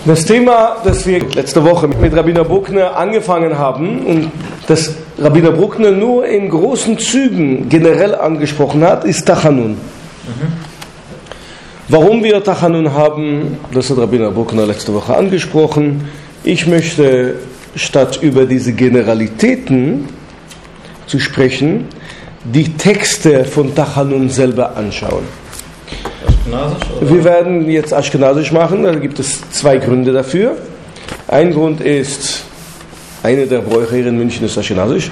Das Thema, das wir letzte Woche mit Rabbiner Bruckner angefangen haben und das Rabbiner Bruckner nur in großen Zügen generell angesprochen hat, ist Tachanun. Warum wir Tachanun haben, das hat Rabbiner Bruckner letzte Woche angesprochen. Ich möchte, statt über diese Generalitäten zu sprechen, die Texte von Tachanun selber anschauen. Wir werden jetzt Ashkenazisch machen, da gibt es zwei Gründe dafür. Ein Grund ist, eine der Bräuche hier in München ist Ashkenazisch.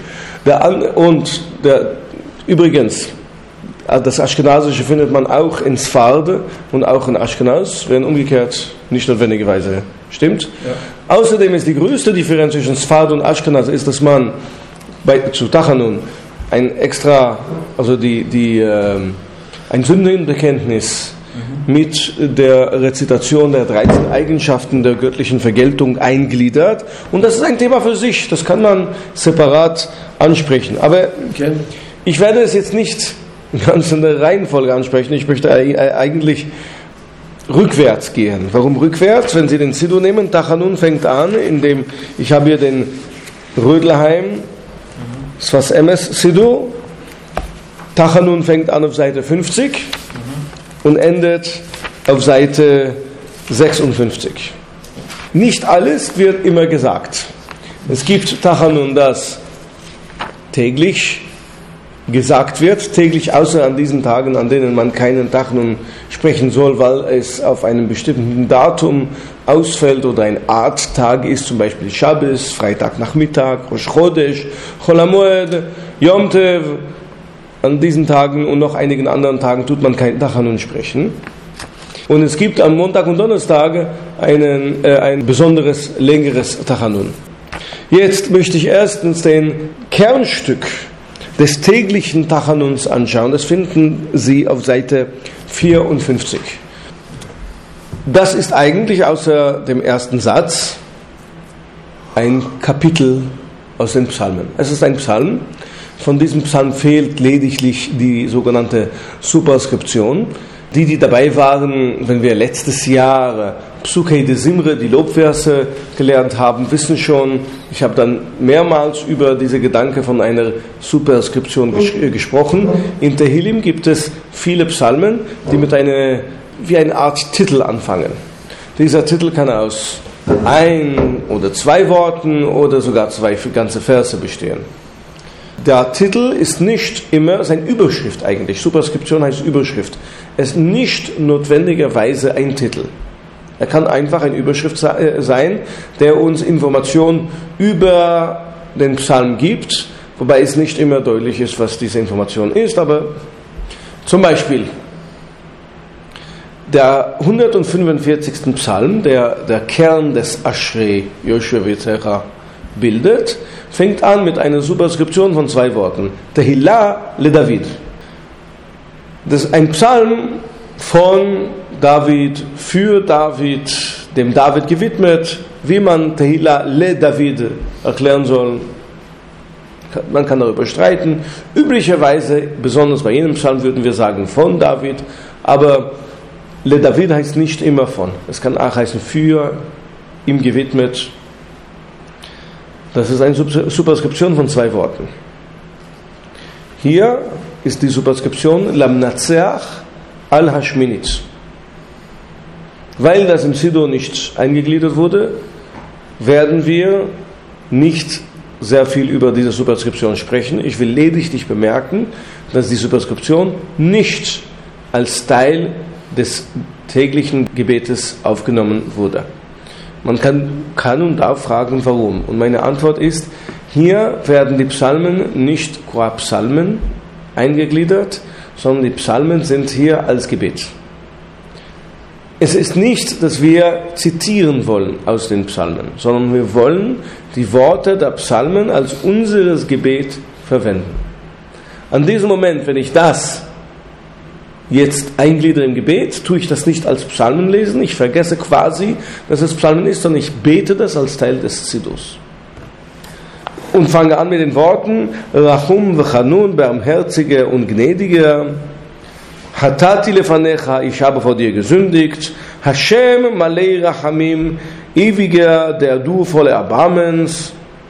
Übrigens, das Ashkenazische findet man auch in Sfarde und auch in Ashkenaz, wenn umgekehrt nicht notwendigerweise stimmt. Ja. Außerdem ist die größte Differenz zwischen Sfarde und Ashkenaz ist, dass man zu Tachanun ein Sündenbekenntnis mit der Rezitation der 13 Eigenschaften der göttlichen Vergeltung eingliedert. Und das ist ein Thema für sich, das kann man separat ansprechen. Aber ich werde es jetzt nicht ganz in der Reihenfolge ansprechen, ich möchte eigentlich rückwärts gehen. Warum rückwärts? Wenn Sie den Siddur nehmen, Tachanun fängt an, indem ich habe hier den Rödelheim Sfas Emes Siddur. Tachanun fängt an auf Seite 50 und endet auf Seite 56. Nicht alles wird immer gesagt. Es gibt Tachanun, das täglich gesagt wird, täglich außer an diesen Tagen, an denen man keinen Tachanun sprechen soll, weil es auf einem bestimmten Datum ausfällt oder ein Art-Tag ist, zum Beispiel Shabbos, Freitagnachmittag, Rosh Chodesh, Chol HaMoed, Yom Tev. An diesen Tagen und noch einigen anderen Tagen tut man kein Tachanun sprechen. Und es gibt am Montag und Donnerstag ein besonderes, längeres Tachanun. Jetzt möchte ich erstens den Kernstück des täglichen Tachanuns anschauen. Das finden Sie auf Seite 54. Das ist eigentlich außer dem ersten Satz ein Kapitel aus den Psalmen. Es ist ein Psalm. Von diesem Psalm fehlt lediglich die sogenannte Superskription. Die dabei waren, wenn wir letztes Jahr Psukei de Simre, die Lobverse gelernt haben, wissen schon, ich habe dann mehrmals über diese Gedanke von einer Superskription gesprochen. In Tehillim gibt es viele Psalmen, die mit wie eine Art Titel anfangen. Dieser Titel kann aus ein oder zwei Worten oder sogar zwei ganze Verse bestehen. Der Titel ist nicht immer, es ist eine Überschrift eigentlich, Superskription heißt Überschrift. Es ist nicht notwendigerweise ein Titel. Er kann einfach eine Überschrift sein, der uns Informationen über den Psalm gibt, wobei es nicht immer deutlich ist, was diese Information ist, aber zum Beispiel der 145. Psalm, der Kern des Ashrei Yoshua V'Tzecha bildet, fängt an mit einer Superskription von zwei Worten. Tehillah le David. Das ist ein Psalm von David, für David, dem David gewidmet. Wie man Tehillah le David erklären soll, man kann darüber streiten. Üblicherweise, besonders bei jenem Psalm, würden wir sagen von David, aber le David heißt nicht immer von. Es kann auch heißen für, ihm gewidmet. Das ist eine Superskription von zwei Worten. Hier ist die Superskription Lamnatseach al-Hashminit. Weil das im Siddur nicht eingegliedert wurde, werden wir nicht sehr viel über diese Superskription sprechen. Ich will lediglich bemerken, dass die Superskription nicht als Teil des täglichen Gebetes aufgenommen wurde. Man kann und darf fragen, warum. Und meine Antwort ist, hier werden die Psalmen nicht qua Psalmen eingegliedert, sondern die Psalmen sind hier als Gebet. Es ist nicht, dass wir zitieren wollen aus den Psalmen, sondern wir wollen die Worte der Psalmen als unseres Gebet verwenden. An diesem Moment, wenn ich das jetzt eingliedere im Gebet, tue ich das nicht als Psalmen lesen, ich vergesse quasi, dass es Psalmen ist, sondern ich bete das als Teil des Siddurs. Und fange an mit den Worten Rachum v'chanun, barmherziger und gnädiger, Hatati lefanecha, ich habe vor dir gesündigt, Hashem malei rachamim, Ewiger, der du voller Erbarmens,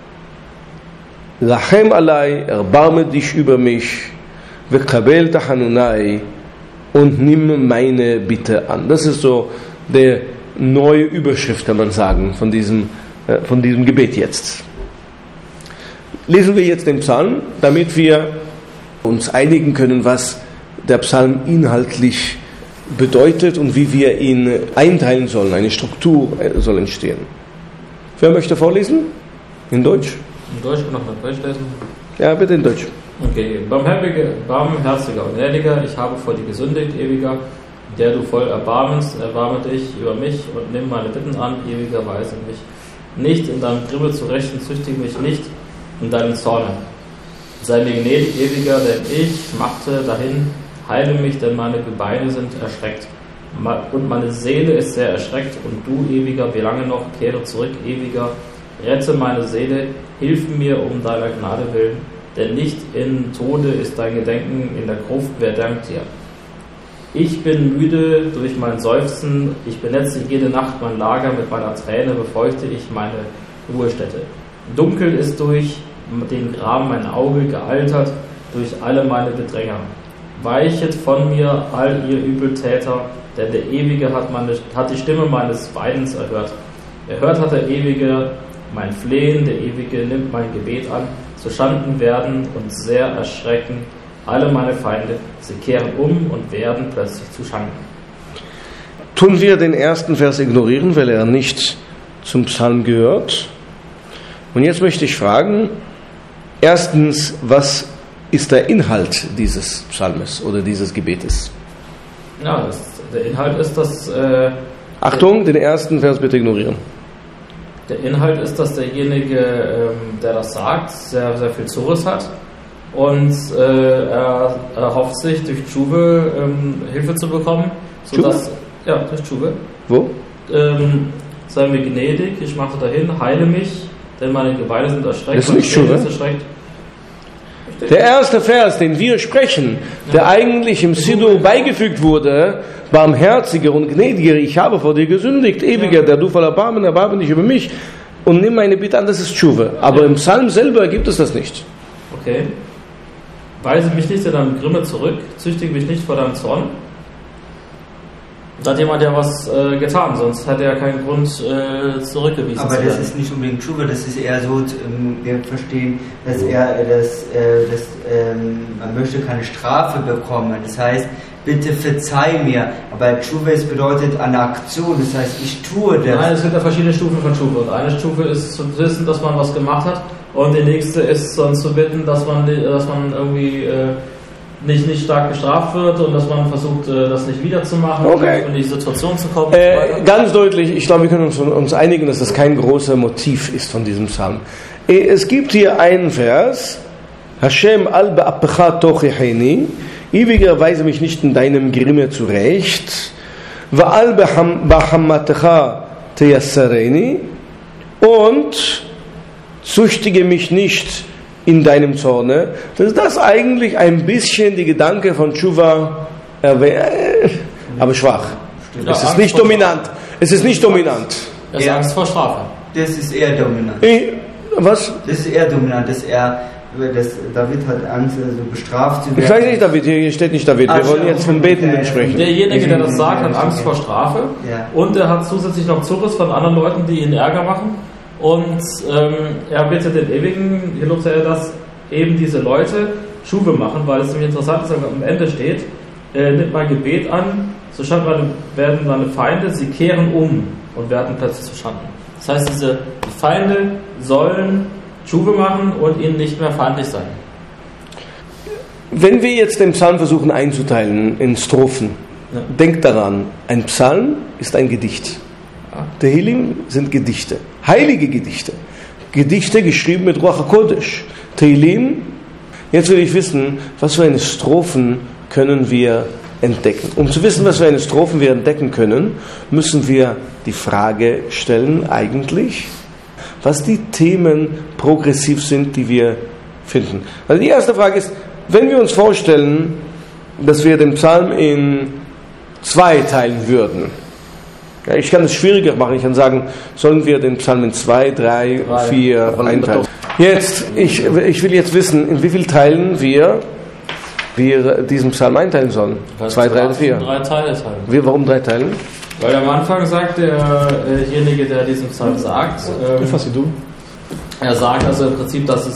Lachem alai, erbarme dich über mich, vekabel tachanunai, und nimm meine Bitte an. Das ist so der neue Überschrift, kann man sagen, von diesem Gebet jetzt. Lesen wir jetzt den Psalm, damit wir uns einigen können, was der Psalm inhaltlich bedeutet und wie wir ihn einteilen sollen. Eine Struktur soll entstehen. Wer möchte vorlesen? In Deutsch? In Deutsch und noch mal Deutsch lesen? Ja, bitte in Deutsch. Okay. Barmherziger und gnädiger, ich habe vor dir gesündigt, ewiger, der du voll Erbarmens, erbarme dich über mich und nimm meine Bitten an, ewiger, weise mich nicht in deinem Grimme zu rächen, züchtige mich nicht in deinem Zorne. Sei mir gnädig, ewiger, denn ich machte dahin, heile mich, denn meine Gebeine sind erschreckt. Und meine Seele ist sehr erschreckt, und du, ewiger, wie lange noch, kehre zurück, ewiger, rette meine Seele, hilf mir um deiner Gnade willen, denn nicht in Tode ist dein Gedenken, in der Gruft, wer dankt dir? Ich bin müde durch mein Seufzen, ich benetze jede Nacht mein Lager, mit meiner Träne befeuchte ich meine Ruhestätte. Dunkel ist durch den Graben mein Auge, gealtert durch alle meine Bedränger. Weichet von mir all ihr Übeltäter, denn der Ewige hat die Stimme meines Weinens erhört. Erhört hat der Ewige mein Flehen, der Ewige nimmt mein Gebet an. Zu Schanden werden und sehr erschrecken alle meine Feinde. Sie kehren um und werden plötzlich zu Schanden. Tun wir den ersten Vers ignorieren, weil er nicht zum Psalm gehört. Und jetzt möchte ich fragen, erstens, was ist der Inhalt dieses Psalmes oder dieses Gebetes? Ja, der Inhalt ist, dass... Achtung, den ersten Vers bitte ignorieren. Der Inhalt ist, dass derjenige, der das sagt, sehr, sehr viel Zores hat und er erhofft sich durch Tshuwe Hilfe zu bekommen. Sodass, ja, durch Tshuwe. Wo? Sei mir gnädig, ich mache dahin, heile mich, denn meine Gebeine sind erschreckt. Das ist nicht Tshuwe. Der erste Vers, den wir sprechen, der eigentlich im Siddur beigefügt wurde, barmherziger und gnädiger, ich habe vor dir gesündigt, ewiger, der du voller Erbarmen, erbarme dich über mich und nimm meine Bitte an, das ist Tshuwe. Aber im Psalm selber gibt es das nicht. Okay. Weise mich nicht in deinem Grimme zurück, züchtige mich nicht vor deinem Zorn. Da hat jemand ja was getan, sonst hätte er keinen Grund zurückgewiesen. Aber das ist nicht unbedingt Tshuwe, das ist eher so, wir verstehen, dass man möchte keine Strafe bekommen. Das heißt, bitte verzeih mir. Aber Tshuwe bedeutet eine Aktion, das heißt, ich tue das. Nein, es gibt ja verschiedene Stufen von Tshuwe. Und eine Stufe ist zu wissen, dass man was gemacht hat, und die nächste ist dann zu bitten, dass man irgendwie nicht stark bestraft wird und dass man versucht, das nicht wiederzumachen, okay, in die Situation zu kommen. Ganz deutlich, ich glaube, wir können uns einigen, dass das kein großer Motiv ist von diesem Psalm. Es gibt hier einen Vers, Hashem al be'appecha tochecheni, ewiger, weise mich nicht in deinem Grimme zurecht, va'al b'hammatecha teyassareni, und züchtige mich nicht in deinem Zorne. Das ist das eigentlich ein bisschen die Gedanke von Tshuva, aber schwach. Ja, es ist nicht dominant. Es ist nicht dominant. Das ist Angst vor Strafe. Das ist eher dominant. Was? Das ist eher dominant, dass David hat Angst, also bestraft zu werden. Ich sage nicht David, hier steht nicht David. Wir wollen jetzt von Betenden sprechen. Derjenige, der das sagt, hat Angst vor Strafe, und er hat zusätzlich noch Zures von anderen Leuten, die ihn Ärger machen. Und er bittet den Ewigen, hier lobt er, dass eben diese Leute Tshuwe machen, weil es nämlich interessant ist, am Ende steht, nimmt mein Gebet an, so werden meine Feinde, sie kehren um und werden plötzlich zu Schanden. Das heißt, die Feinde sollen Tshuwe machen und ihnen nicht mehr feindlich sein. Wenn wir jetzt den Psalm versuchen einzuteilen in Strophen, denkt daran, ein Psalm ist ein Gedicht. Tehillim sind Gedichte, heilige Gedichte. Gedichte geschrieben mit Ruach HaKodesh. Tehillim, jetzt will ich wissen, was für eine Strophen können wir entdecken. Um zu wissen, was für eine Strophen wir entdecken können, müssen wir die Frage stellen, eigentlich, was die Themen progressiv sind, die wir finden. Also die erste Frage ist, wenn wir uns vorstellen, dass wir den Psalm in 2 teilen würden, Ja, ich kann es schwieriger machen. Ich kann sagen, sollen wir den Psalmen 2, 3, 4 einteilen. Jetzt, ich will jetzt wissen, in wie vielen Teilen wir diesen Psalm einteilen sollen. 2, 3 oder 4. 3 Teile teilen. Warum 3 teilen? Weil am Anfang sagt derjenige, der diesen Psalm sagt, er sagt also im Prinzip, dass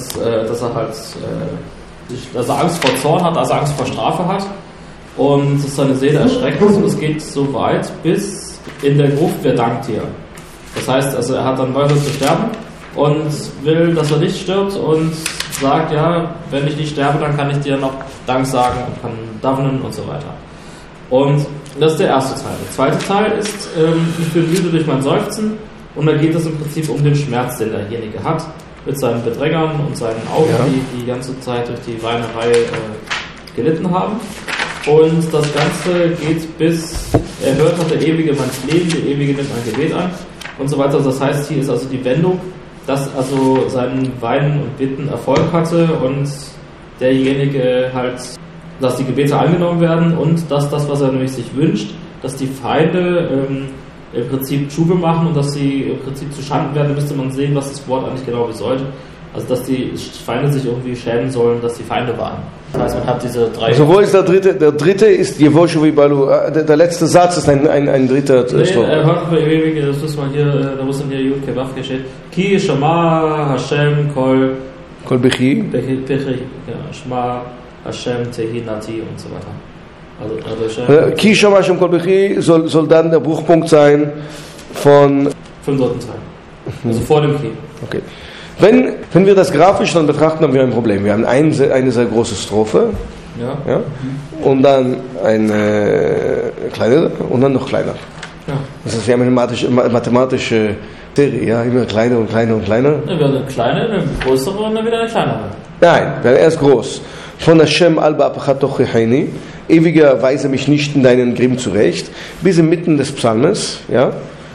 er Angst vor Zorn hat, also Angst vor Strafe hat und dass seine Seele erschreckt ist und es geht so weit bis in der Gruft, wer dankt dir. Das heißt, also er hat dann Mörder zu sterben und will, dass er nicht stirbt und sagt, ja, wenn ich nicht sterbe, dann kann ich dir noch Dank sagen und kann davenen und so weiter. Und das ist der erste Teil. Der zweite Teil ist, ich bin müde durch mein Seufzen und da geht es im Prinzip um den Schmerz, den derjenige hat mit seinen Bedrängern und seinen Augen, die ganze Zeit durch die Weinerei gelitten haben. Und das Ganze geht bis, er hört hat der Ewige mein Flehen, der Ewige nimmt mein Gebet an und so weiter. Das heißt, hier ist also die Wendung, dass also sein Weinen und Bitten Erfolg hatte und derjenige halt, dass die Gebete angenommen werden und dass das, was er nämlich sich wünscht, dass die Feinde im Prinzip Tschuwe machen und dass sie im Prinzip zu Schanden werden, müsste man sehen, was das Wort eigentlich genau bedeutet. Also dass die Feinde sich irgendwie schämen sollen, dass die Feinde waren. Das heißt, man hat diese 3... Also wo ist der dritte? Der dritte ist Yevoshu Vibalu. Der letzte Satz ist ein dritter Strophe. Nee, hört mal ewige, das ist mal hier, da muss in hier Yud Kevaf steht. Ki Shama Hashem Kol Bechi. Shema Hashem Tehinati und so weiter. Also Ki Shama Hashem Kol Bechi soll dann der Bruchpunkt sein von... Vom dritten Teil. Also vor dem Ki. Okay. Wenn wir das grafisch dann betrachten, haben wir ein Problem. Wir haben eine sehr große Strophe, ja, und dann eine kleine und dann noch kleiner. Ja. Das ist ja eine mathematische Serie, ja, immer kleiner und kleiner und kleiner. Dann wird eine kleine, eine größere und dann wieder eine kleinere. Nein, dann erst groß. Von Hashem alba apachatoch rechaini, ewiger weise mich nicht in deinen Grimm zurecht, bis inmitten des Psalmes, ja.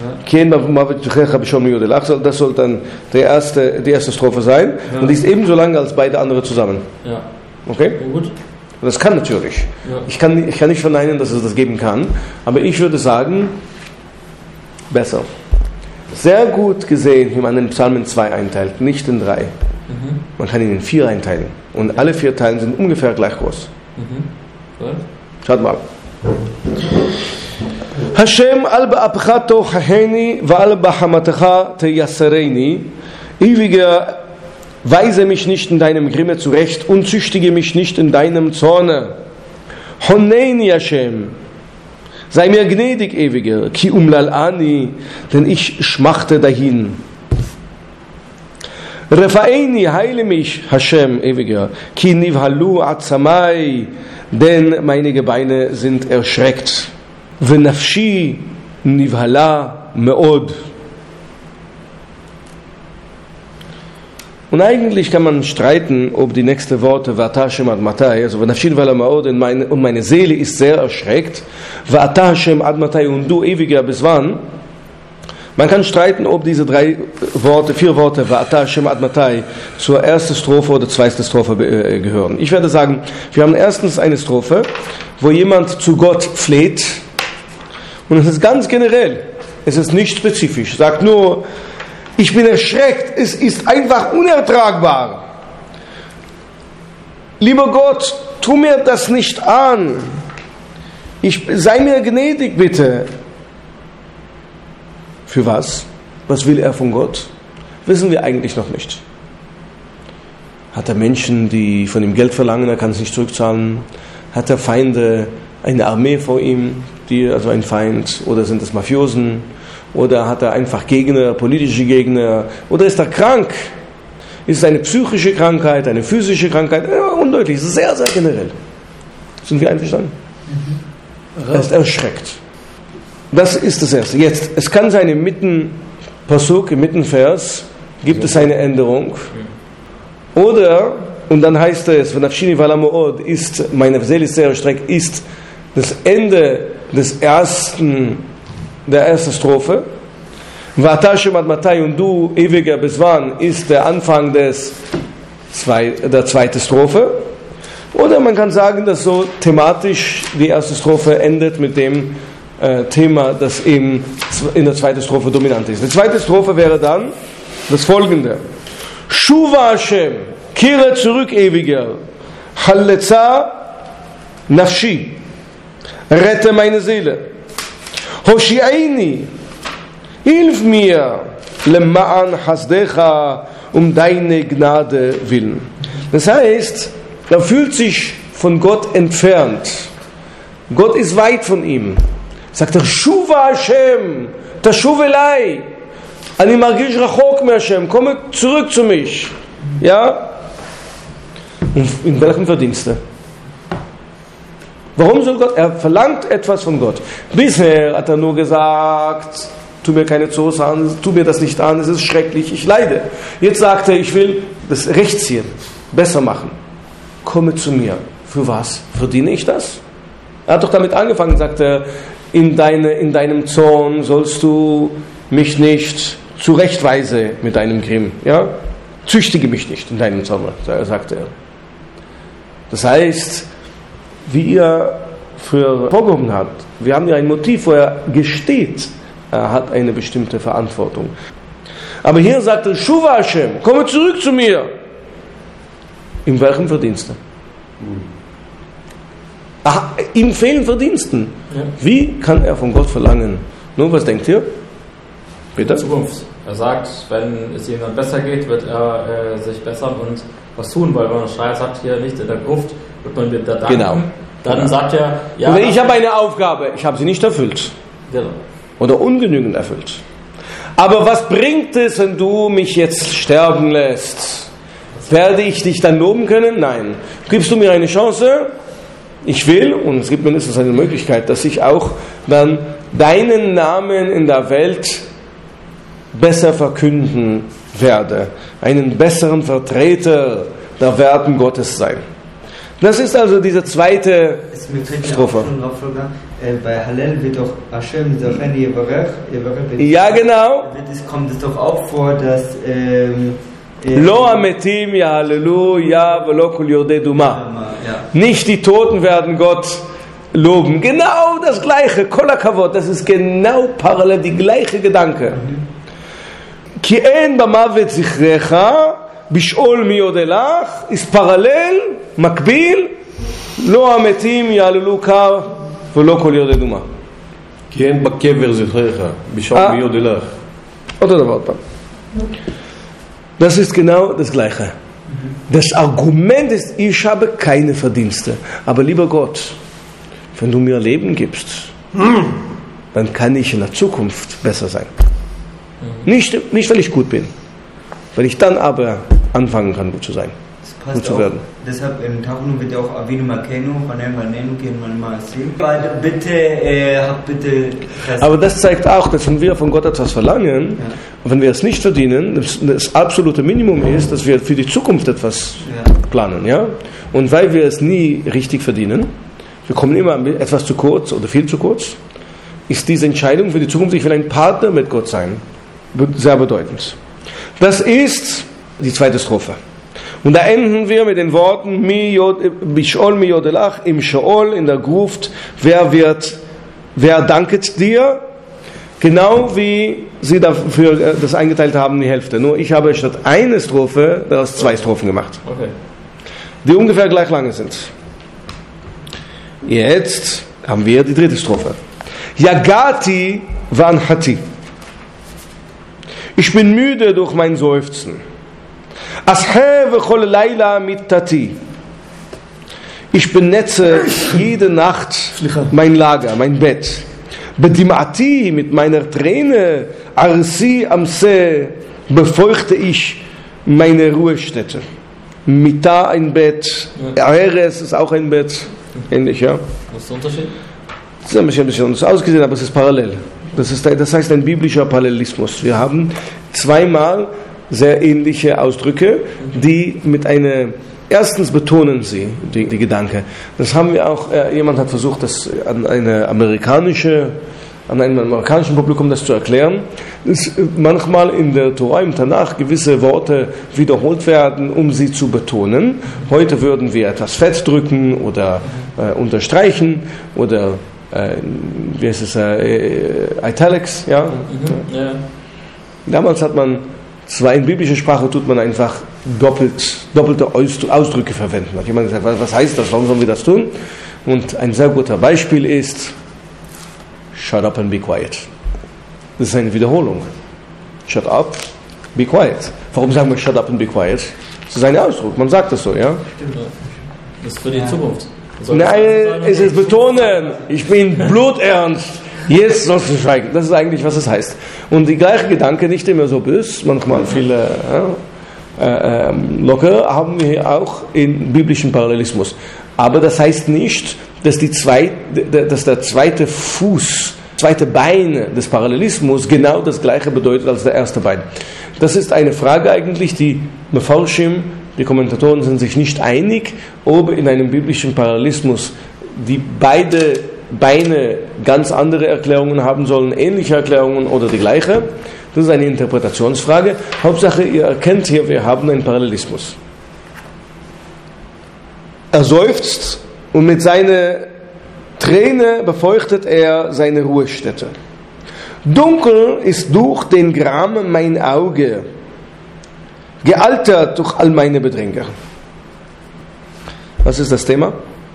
Das soll dann die erste Strophe sein, ja. Und die ist ebenso lang als beide andere zusammen. Ja. Okay? Gut. Das kann natürlich. Ja. Ich kann nicht verneinen, dass es das geben kann, aber ich würde sagen, besser. Sehr gut gesehen, wie man den Psalm in 2 einteilt, nicht in 3. Man kann ihn in 4 einteilen und alle 4 Teilen sind ungefähr gleich groß. Schaut mal. Hashem al ba'apchato chaheni wa'al ba'hamatecha teyassereini. Ewiger, weise mich nicht in deinem Grimme zurecht und züchtige mich nicht in deinem Zorne. Honeini Hashem, sei mir gnädig, Ewiger, ki umlalani, denn ich schmachte dahin. Refaeni, heile mich, Hashem, Ewiger, ki nivhalu atzamai, denn meine Gebeine sind erschreckt. V'nafshi nivhala me'od. Und eigentlich kann man streiten, ob die nächsten Worte V'ata Hashem ad matai, also V'nafshi nivhala me'od und meine Seele ist sehr erschreckt, V'ata Hashem ad matai und du ewiger bis wann. Man kann streiten, ob diese 4 Worte V'ata Hashem ad matai zur ersten Strophe oder zweiten Strophe gehören. Ich werde sagen, wir haben erstens eine Strophe, wo jemand zu Gott fleht. Und es ist ganz generell, es ist nicht spezifisch. Sagt nur, ich bin erschreckt, es ist einfach unertragbar. Lieber Gott, tu mir das nicht an. Sei mir gnädig, bitte. Für was? Was will er von Gott? Wissen wir eigentlich noch nicht. Hat er Menschen, die von ihm Geld verlangen, er kann es nicht zurückzahlen? Hat er Feinde, eine Armee vor ihm, also ein Feind, oder sind es Mafiosen, oder hat er einfach Gegner, politische Gegner, oder ist er krank? Ist es eine psychische Krankheit, eine physische Krankheit? Ja, undeutlich, es ist sehr, sehr generell. Sind wir einverstanden? Er ist erschreckt. Das ist das Erste. Jetzt, es kann sein, im Mitten-Pasuk, im Mittenvers, gibt es eine Änderung. Oder, und dann heißt es, V'nafshini v'ala mo'od, ist, meine Seele ist sehr erschreckt, ist das Ende der ersten Strophe. V'ata Hashem ad matai und du, ewiger bis wann, ist der Anfang der zweiten Strophe. Oder man kann sagen, dass so thematisch die erste Strophe endet mit dem Thema, das eben in der zweiten Strophe dominant ist. Die zweite Strophe wäre dann das folgende: Shuva Hashem, kehre zurück, Ewiger, Halletza Nafshi, rette meine Seele, Hoshi'aini, hilf mir, Lema'an Hasdecha, deine Gnade willen. Das heißt, er fühlt sich von Gott entfernt. Gott ist weit von ihm. Sagt er, Shuva Hashem, Tashuv elai, Ani margish rachok me Hashem, komme zurück zu mich. Ja? Und in welchem Verdienste? Warum soll Gott? Er verlangt etwas von Gott. Bisher hat er nur gesagt, tu mir keine Zoos an, tu mir das nicht an, es ist schrecklich, ich leide. Jetzt sagt er, ich will das Recht ziehen, besser machen. Komme zu mir. Für was? Verdiene ich das? Er hat doch damit angefangen, sagt er, in deinem Zorn sollst du mich nicht zurechtweise mit deinem Grimm. Ja? Züchtige mich nicht in deinem Zorn, sagt er. Das heißt, wie er früher vorgehoben hat, wir haben ja ein Motiv, wo er gesteht, er hat eine bestimmte Verantwortung. Aber hier sagt er, Shuva Hashem, komme zurück zu mir. In welchem Verdienste? Aha, ihm fehlen Verdiensten. Ja. Wie kann er von Gott verlangen? Nun, was denkt ihr? Bitte? Zukunft. Er sagt, wenn es jemand besser geht, wird er sich bessern und was tun, weil wenn er schreit, sagt hier nicht in der Gruft, wird man mir da danken. Genau. Dann sagt er, ja. Ich habe eine Aufgabe, ich habe sie nicht erfüllt. Genau. Oder ungenügend erfüllt. Aber was bringt es, wenn du mich jetzt sterben lässt? Werde ich dich dann loben können? Nein. Gibst du mir eine Chance? Ich will, und es gibt mindestens eine Möglichkeit, dass ich auch dann deinen Namen in der Welt besser verkünden werde. Einen besseren Vertreter der Werten Gottes sein. Das ist also diese zweite Strophe. Bei Hallel wird doch Hashem Zachen Yevarech. Ja, genau. Kommt es doch auch vor, dass Lo ametim yahallelu ya velo kol yordei duma. Nicht die Toten werden Gott loben. Genau das gleiche. Kol hakavod. Das ist genau parallel, die gleiche Gedanke. Ki en bamavet zichrecha bishol mi yodelach ist parallel, makbil. Lo ametim yahallelu ka velo kol yordei duma. כי אין בקבר זכרך, בשעות מי יודלך. אותו דבר פעם. Das ist genau das Gleiche. Das Argument ist, ich habe keine Verdienste. Aber lieber Gott, wenn du mir Leben gibst, dann kann ich in der Zukunft besser sein. Nicht, weil ich gut bin, weil ich dann aber anfangen kann, gut zu sein. Gut zu werden. Deshalb im Tachnu wird ja auch Avinu Makenu, bitte. Aber das zeigt auch, dass wenn wir von Gott etwas verlangen, und wenn wir es nicht verdienen, das absolute Minimum ist, dass wir für die Zukunft etwas planen. Ja? Und weil wir es nie richtig verdienen, wir kommen immer etwas zu kurz oder viel zu kurz, ist diese Entscheidung für die Zukunft, ich will ein Partner mit Gott sein, sehr bedeutend. Das ist die zweite Strophe. Und da enden wir mit den Worten Bishol mi yodelach im Sheol, in der Gruft, wer danket dir? Genau wie sie dafür das eingeteilt haben, die Hälfte. Nur ich habe statt eine Strophe daraus 2 Strophen gemacht. Okay. Die ungefähr gleich lange sind. Jetzt haben wir die dritte Strophe. Yagati vanhati. Ich bin müde durch mein Seufzen. Ashe v'chol Leila mittati. Ich benetze jede Nacht mein Lager, mein Bett. Bedim'ati, mit meiner Träne, arsi amse, befeuchte ich meine Ruhestätte. Mita ein Bett, Eres ist auch ein Bett, ähnlich, ja. Was ist der Unterschied? Das ist ein bisschen anders ausgesehen, aber es ist parallel. Das heißt ein biblischer Parallelismus. Wir haben zweimal sehr ähnliche Ausdrücke, die mit einer, erstens betonen sie die Gedanke. Das haben wir auch, jemand hat versucht, das an einem amerikanischen Publikum das zu erklären. Dass manchmal in der Torah, im Tanach, gewisse Worte wiederholt werden, um sie zu betonen. Heute würden wir etwas fett drücken oder unterstreichen oder wie heißt es, Italics, ja? Ja. Damals hat man, zwar in biblischer Sprache tut man einfach doppelte Ausdrücke verwenden. Hat jemand gesagt, was heißt das, warum sollen wir das tun? Und ein sehr guter Beispiel ist, shut up and be quiet. Das ist eine Wiederholung. Shut up, be quiet. Warum sagen wir shut up and be quiet? Das ist ein Ausdruck, man sagt das so, ja? Das ist für die Zukunft. Nein, es ist betonen, ich bin bluternst, jetzt sollst du schweigen. Das ist eigentlich, was es heißt. Und die gleiche Gedanke, nicht immer so böse, manchmal viele locker, haben wir hier auch im biblischen Parallelismus. Aber das heißt nicht, dass der zweite Bein des Parallelismus genau das gleiche bedeutet als der erste Bein. Das ist eine Frage eigentlich, die Mefarshim, die Kommentatoren sind sich nicht einig, ob in einem biblischen Parallelismus die beide Beine ganz andere Erklärungen haben sollen, ähnliche Erklärungen oder die gleiche. Das ist eine Interpretationsfrage. Hauptsache, ihr erkennt hier, wir haben einen Parallelismus. Er seufzt und mit seiner Träne befeuchtet er seine Ruhestätte. Dunkel ist durch den Gram mein Auge, gealtert durch all meine Bedränger. Was ist das Thema?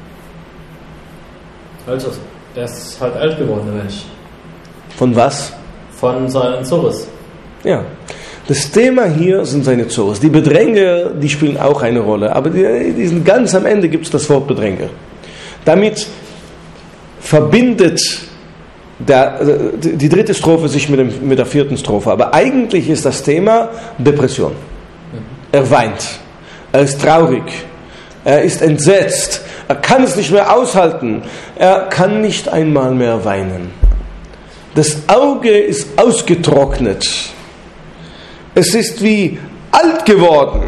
Also, er ist halt alt geworden, der Mensch. Von was? Von seinen Zores. Ja. Das Thema hier sind seine Zores. Die Bedränger, die spielen auch eine Rolle, aber die sind ganz am Ende gibt es das Wort Bedränger. Damit verbindet die dritte Strophe sich mit der vierten Strophe. Aber eigentlich ist das Thema Depression. Er weint. Er ist traurig. Er ist entsetzt. Er kann es nicht mehr aushalten. Er kann nicht einmal mehr weinen. Das Auge ist ausgetrocknet. Es ist wie alt geworden.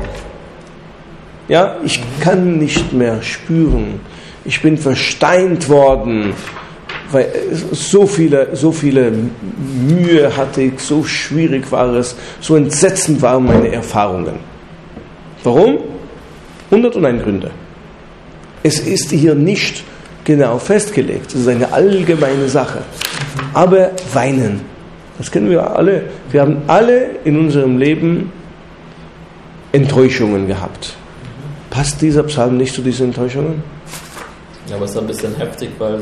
Ja, ich kann nicht mehr spüren. Ich bin versteint worden, weil so viele Mühe hatte ich, so schwierig war es, so entsetzend waren meine Erfahrungen. Warum? 101 Gründe. Es ist hier nicht genau festgelegt. Es ist eine allgemeine Sache. Aber weinen, das kennen wir alle. Wir haben alle in unserem Leben Enttäuschungen gehabt. Passt dieser Psalm nicht zu diesen Enttäuschungen? Ja, aber es ist ein bisschen heftig, weil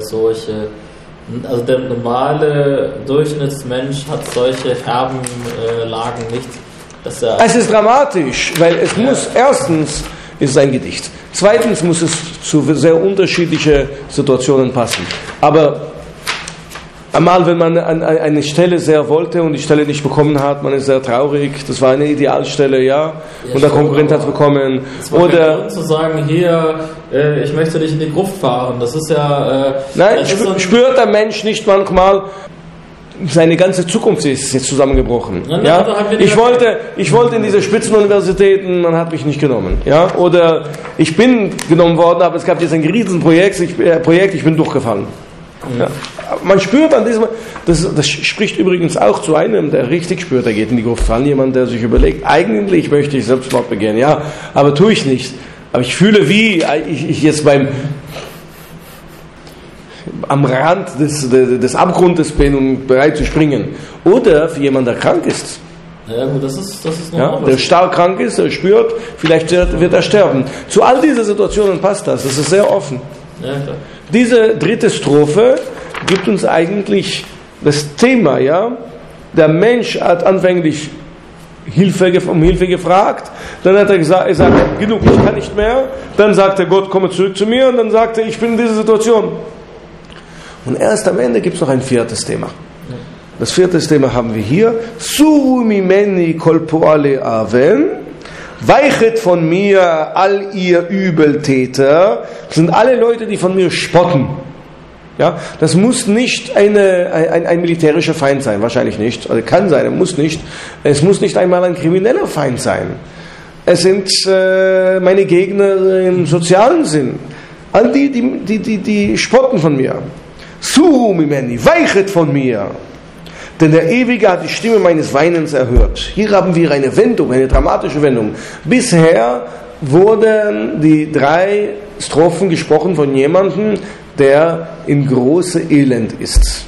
also der normale Durchschnittsmensch hat solche herben Lagen nicht. Dass es ist dramatisch, weil es muss, erstens ist es ein Gedicht, zweitens muss es zu sehr unterschiedlichen Situationen passen. Aber einmal, wenn man eine Stelle sehr wollte und die Stelle nicht bekommen hat, man ist sehr traurig, das war eine Idealstelle, ja, und der Konkurrent hat es bekommen. Es war kein Grund zu sagen, hier, ich möchte nicht in die Gruft fahren, das ist ja... Nein, spürt der Mensch nicht manchmal, seine ganze Zukunft ist jetzt zusammengebrochen. Ja? Ich wollte in diese Spitzenuniversitäten, man hat mich nicht genommen. Ja? Oder ich bin genommen worden, aber es gab jetzt ein Riesenprojekt, ich bin durchgefallen. Ja. Man spürt an diesem, das spricht übrigens auch zu einem, der richtig spürt, der geht in die Gruft fallen, jemand, der sich überlegt, eigentlich möchte ich Selbstmord begehen, ja, aber tue ich nicht. Aber ich fühle, wie ich jetzt am Rand des Abgrundes bin und bereit zu springen. Oder für jemanden, der krank ist. Ja gut, das ist normal. Ja, der stark krank ist, er spürt, vielleicht wird er sterben. Zu all diesen Situationen passt das ist sehr offen. Ja, klar. Diese dritte Strophe gibt uns eigentlich das Thema, ja. Der Mensch hat anfänglich um Hilfe gefragt, dann hat er sagt, genug, ich kann nicht mehr. Dann sagte Gott, komme zurück zu mir, und dann sagte ich bin in dieser Situation. Und erst am Ende gibt es noch ein viertes Thema. Das vierte Thema haben wir hier. Suru mimeni kol poale aven. Weichet von mir all ihr Übeltäter. Das sind alle Leute, die von mir spotten. Ja, das muss nicht ein militärischer Feind sein, wahrscheinlich nicht. Also kann sein, muss nicht. Es muss nicht einmal ein krimineller Feind sein. Es sind meine Gegner im sozialen Sinn. All die spotten von mir. Suru mimeni, weichet von mir. Denn der Ewige hat die Stimme meines Weinens erhört. Hier haben wir eine Wendung, eine dramatische Wendung. Bisher wurden die 3 Strophen gesprochen von jemandem, der in große Elend ist.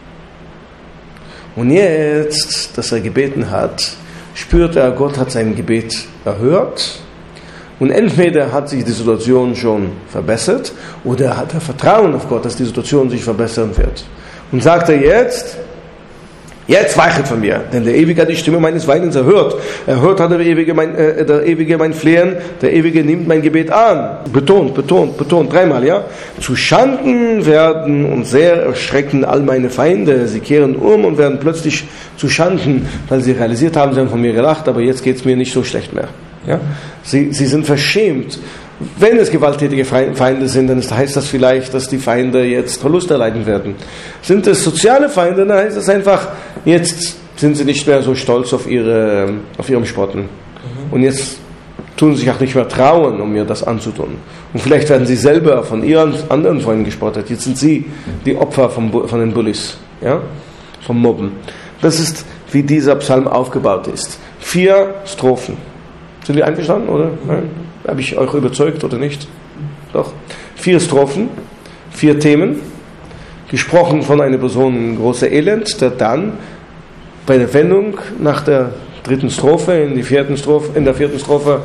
Und jetzt, dass er gebeten hat, spürt er, Gott hat sein Gebet erhört. Und entweder hat sich die Situation schon verbessert oder hat er Vertrauen auf Gott, dass die Situation sich verbessern wird. Und sagt er jetzt weichet von mir, denn der Ewige hat die Stimme meines Weinens erhört. Erhört hat der Ewige mein Flehen, der Ewige nimmt mein Gebet an. Betont, dreimal, ja. Zu Schanden werden und sehr erschrecken all meine Feinde. Sie kehren um und werden plötzlich zu Schanden, weil sie realisiert haben, sie haben von mir gelacht, aber jetzt geht es mir nicht so schlecht mehr. Ja? Sie sind verschämt. Wenn es gewalttätige Feinde sind, dann heißt das vielleicht, dass die Feinde jetzt Verlust erleiden werden. Sind es soziale Feinde, dann heißt es einfach, jetzt sind sie nicht mehr so stolz auf ihrem Spotten. Und jetzt tun sie sich auch nicht mehr trauen, um mir das anzutun. Und vielleicht werden sie selber von ihren anderen Freunden gespottet. Jetzt sind sie die Opfer von den Bullies, ja? Vom Mobben. Das ist, wie dieser Psalm aufgebaut ist. 4 Strophen. Sind wir einverstanden, oder? Nein? Habe ich euch überzeugt oder nicht? Doch. 4 Strophen, 4 Themen, gesprochen von einer Person in großer Elend, der dann bei der Wendung nach der 3. Strophe, in der 4. Strophe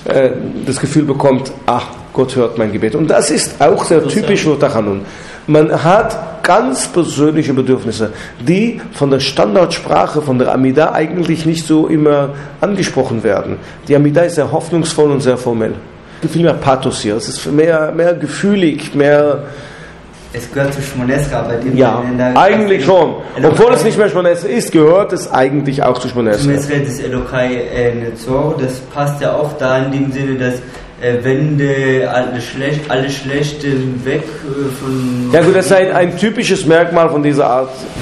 das Gefühl bekommt, Gott hört mein Gebet. Und das ist auch sehr typisch für Tachanun. Man hat ganz persönliche Bedürfnisse, die von der Standardsprache, von der Amida eigentlich nicht so immer angesprochen werden. Die Amida ist sehr hoffnungsvoll und sehr formell. Viel mehr Pathos hier. Es ist mehr gefühlig, mehr... Es gehört zu Shmonesra, aber ja, eigentlich schon. Obwohl es nicht mehr Shmonesra ist, gehört es eigentlich auch zu Shmonesra. Shmonesra ist Elokai Netzor, das passt ja auch da in dem Sinne, dass wende alle Schlechte weg von... Ja gut, das ist ein typisches Merkmal von dieser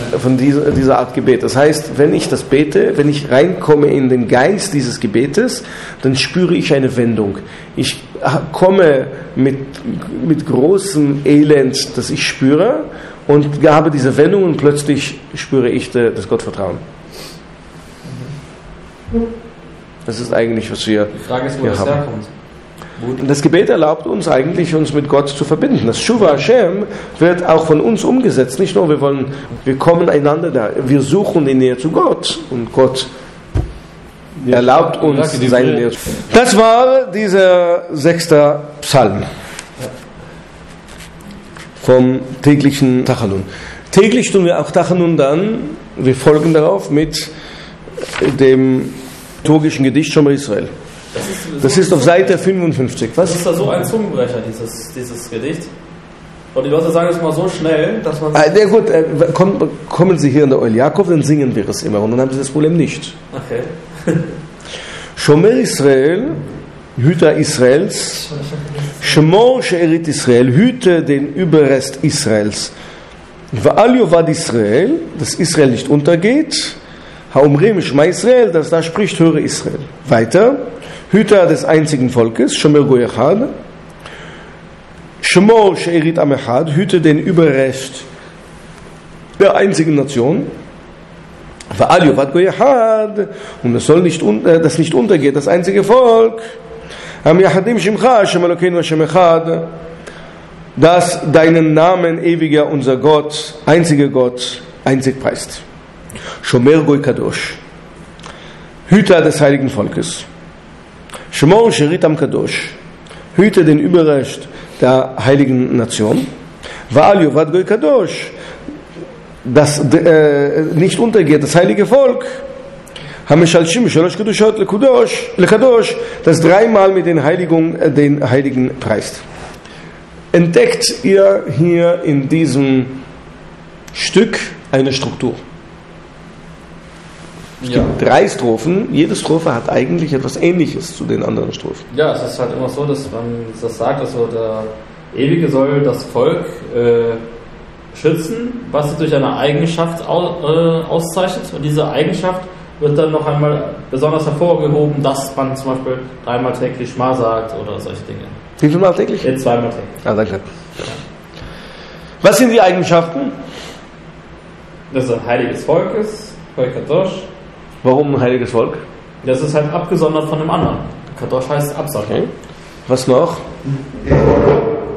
Art Gebet. Das heißt, wenn ich das bete, wenn ich reinkomme in den Geist dieses Gebetes, dann spüre ich eine Wendung. Ich komme mit großem Elend, das ich spüre, und habe diese Wendung und plötzlich spüre ich das Gottvertrauen. Das ist eigentlich, was wir Die Frage ist, wo das herkommt. Das Gebet erlaubt uns eigentlich, uns mit Gott zu verbinden. Das Shuva Hashem wird auch von uns umgesetzt. Nicht nur, wir kommen einander da, wir suchen die Nähe zu Gott und Gott erlaubt uns seine Nähe. Das war dieser 6. Psalm vom täglichen Tachanun. Täglich tun wir auch Tachanun dann, wir folgen darauf mit dem liturgischen Gedicht Shomer Israel. Das ist auf Seite 55. Was? Das ist da so ein Zungenbrecher, dieses Gedicht. Und die Leute sagen es mal so schnell, dass man... gut, kommen Sie hier in der Oel Yaakov, dann singen wir es immer und dann haben Sie das Problem nicht. Okay. Shomer Israel, Hüter Israels, Shemor She'erit Israel, hüte den Überrest Israels. Va'al Yovad Israel, dass Israel nicht untergeht. Ha'omrim Shema Israel, dass da spricht, höre Israel. Weiter. Hüter des einzigen Volkes, Shomer Goy Echad, Shemor She'erit Am Echad, hüte den Überrest der einzigen Nation, Va'al Yovad Goy Echad, und es soll das nicht untergeht, das einzige Volk, Am Yahadim Shimcha, Hashem Elokeinu Hashem Echad, das deinen Namen, ewiger unser Gott, einziger Gott, einzig preist. Shomer Goy Kadosh, Hüter des heiligen Volkes. Shemor She'erit Am Kadosh, hüte den Überrest der heiligen Nation. Va'al Yovad Goy Kadosh, das nicht untergeht, das heilige Volk. Hameshalshim Shalosh Kedushot Lekadosh, das 3-mal mit den Heiligen preist. Entdeckt ihr hier in diesem Stück eine Struktur? Es gibt 3 Strophen, jede Strophe hat eigentlich etwas Ähnliches zu den anderen Strophen. Ja, es ist halt immer so, dass man das sagt, also der Ewige soll das Volk schützen, was sich durch eine Eigenschaft auszeichnet, und diese Eigenschaft wird dann noch einmal besonders hervorgehoben, dass man zum Beispiel 3-mal täglich Schma sagt oder solche Dinge. Wie viel Mal täglich? 2-mal täglich. Danke. Ja. Was sind die Eigenschaften? Das ist ein heiliges Volkes, Volk Kadosh. Warum ein heiliges Volk? Das ist halt abgesondert von dem anderen. Kadosh heißt absondern. Okay. Was noch?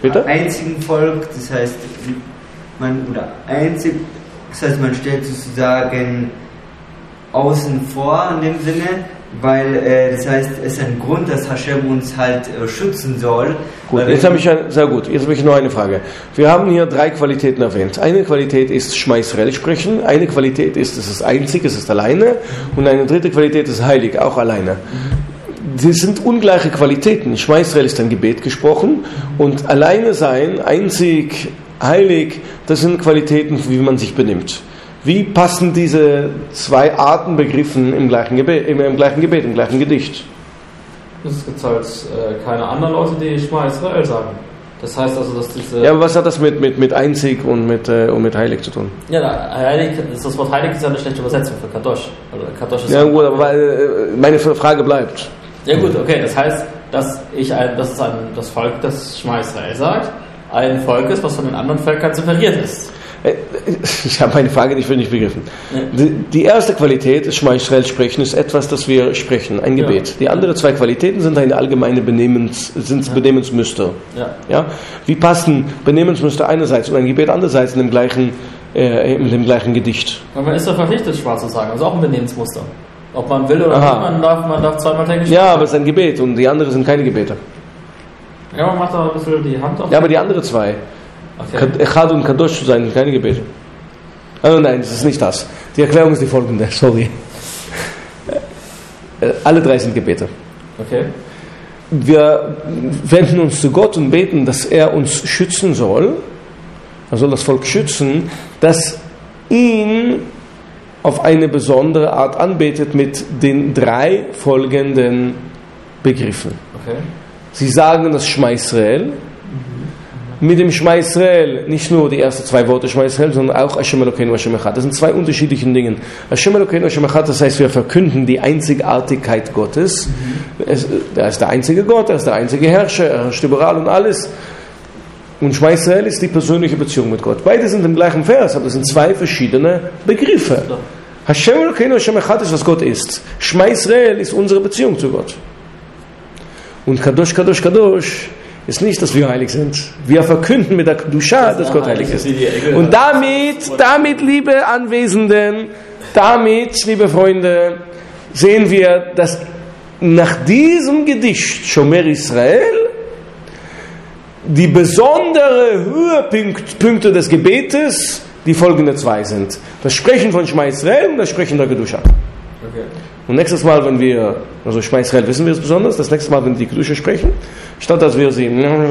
Bitte? einzigen Volk, das heißt, man stellt sozusagen außen vor in dem Sinne, weil das heißt, es ist ein Grund, dass Hashem uns halt schützen soll. Gut, jetzt habe ich noch eine Frage. Wir haben hier 3 Qualitäten erwähnt. Eine Qualität ist Shema Israel sprechen, eine Qualität ist, es ist einzig, es ist alleine, und eine dritte Qualität ist heilig, auch alleine. Das sind ungleiche Qualitäten. Shema Israel ist ein Gebet gesprochen, und alleine sein, einzig, heilig, das sind Qualitäten, wie man sich benimmt. Wie passen diese 2 Arten begriffen im gleichen Gebet, im gleichen Gedicht? Es gibt halt keine anderen Leute, die Shema Israel sagen. Das heißt also, dass diese... Ja, aber was hat das mit einzig und mit heilig zu tun? Ja, heilig, das Wort heilig ist ja eine schlechte Übersetzung für Kadosh. Also Kadosh ist ja gut, aber meine Frage bleibt. Ja gut, okay, das heißt, dass das Volk, das Shema Israel sagt, ein Volk ist, was von den anderen Völkern separiert ist. Ich habe meine Frage nicht begriffen. Ja. Die erste Qualität des Shema Israel sprechen ist etwas, das wir sprechen, ein Gebet. Ja. Die anderen 2 Qualitäten sind eine allgemeine Benehmensmuster. Ja. Ja? Wie passen Benehmensmuster einerseits und ein Gebet andererseits in dem gleichen Gedicht? Aber man ist doch verpflichtet, Shema zu sagen. Das ist auch ein Benehmensmuster. Ob man will oder nicht, man darf 2-mal täglich sprechen. Ja, aber es ist ein Gebet und die anderen sind keine Gebete. Ja, man macht da ein bisschen die Hand auf. Ja, aber die anderen 2. Okay. Echad und Kadosh zu sein, keine Gebete. Also nein, das ist nicht das. Die Erklärung ist die folgende, sorry. Alle 3 sind Gebete. Okay. Wir wenden uns zu Gott und beten, dass er uns schützen soll. Er soll das Volk schützen, das ihn auf eine besondere Art anbetet mit den 3 folgenden Begriffen. Okay. Sie sagen das Shema Israel. Mit dem Shema Israel nicht nur die ersten 2 Worte Shema Israel, sondern auch Hashem Elokeinu Hashem Echad. Das sind 2 unterschiedliche Dinge. Hashem Elokeinu Hashem Echad, das heißt, wir verkünden die Einzigartigkeit Gottes. Er ist der einzige Gott, er ist der einzige Herrscher, er herrscht überall und alles. Und Shema Israel ist die persönliche Beziehung mit Gott. Beide sind im gleichen Vers, aber das sind 2 verschiedene Begriffe. Hashem Elokeinu Hashem Echad ist, was Gott ist. Shema Israel ist unsere Beziehung zu Gott. Und Kadosh, Kadosh, Kadosh ist nicht, dass wir heilig sind. Wir verkünden mit der Kedusha, dass Gott heilig ist. Und damit, liebe Anwesenden, liebe Freunde, sehen wir, dass nach diesem Gedicht Shomer Israel die besondere Höhepunkte des Gebetes die folgenden 2 sind. Das Sprechen von Shema Israel und das Sprechen der Kedusha. Okay. Und nächstes Mal, wenn wir, also Shema Israel wissen wir es besonders, das nächste Mal, wenn wir die Kedusha sprechen, statt dass wir sie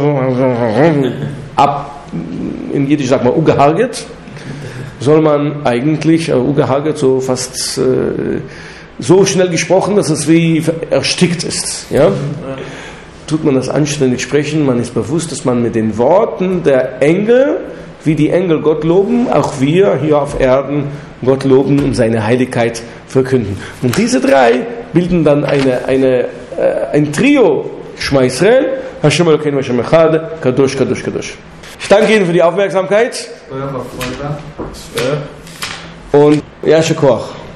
in Jiddisch sagt man ugeharget, soll man eigentlich, ugeharget so fast so schnell gesprochen, dass es wie erstickt ist. Ja? Tut man das anständig sprechen, man ist bewusst, dass man mit den Worten der Engel, wie die Engel Gott loben, auch wir hier auf Erden Gott loben und seine Heiligkeit verkünden. Und diese 3 bilden dann ein Trio, Shema Israel, Hashem Elokeinu Hashem Echad, Kadosh, Kadosh, Kadosh. Ich danke Ihnen für die Aufmerksamkeit. Und Yasher Koach.